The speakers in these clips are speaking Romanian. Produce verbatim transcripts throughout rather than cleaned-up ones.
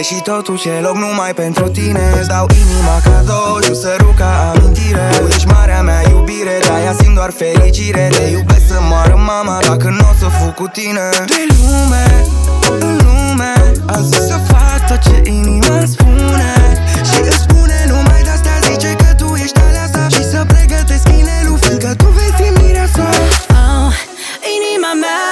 și totuși e loc numai pentru tine. Îți dau inima cadou și săruc ca amintire. Tu ești marea mea iubire, de-aia simt doar fericire. Te iubesc să moară mama dacă n-o să fug cu tine. De lume, în lume, am zis să fac tot ce inima spune. Și îți spune numai de-astea, zice că tu ești alea sa. Și să pregătesc inelul, fiindcă tu vei fi mireasa. Oh, inima mea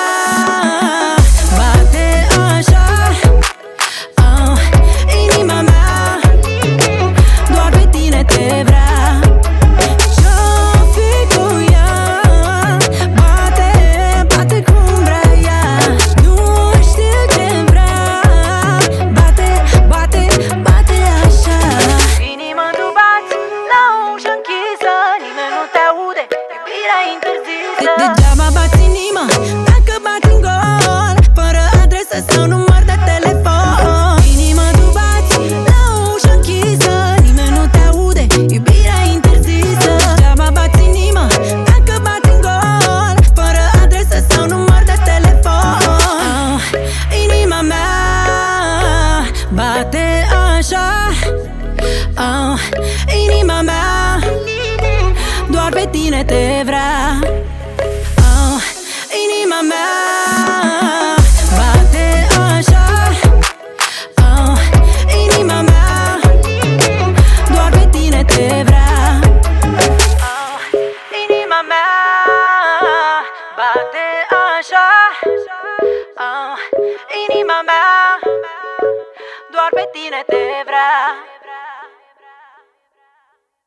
bate așa. Oh, inima mea doar pe tine te vrea. Ce-o fi cu ea, bate, bate cum vrea ea. Nu știu ce vrea, bate, bate, bate așa. Inima tu bați la ușă închisă, nimeni nu te aude, iubirea interzisă. Degeaba bați inima dacă bați în gol, fără adresă sau număr de telefon. Inima tu bați la ușă închisă, nimeni nu te aude, iubirea interzisă. Degeaba bați inima dacă bați în gol, fără adresă sau număr de telefon. Oh, inima mea bate așa. Oh, inima mea doar pe tine te vrea. Oh, inima mea bate așa. Oh, inima mea doar pe tine te vrea. Oh, inima mea bate așa. Oh, inima mea doar pe tine te vrea.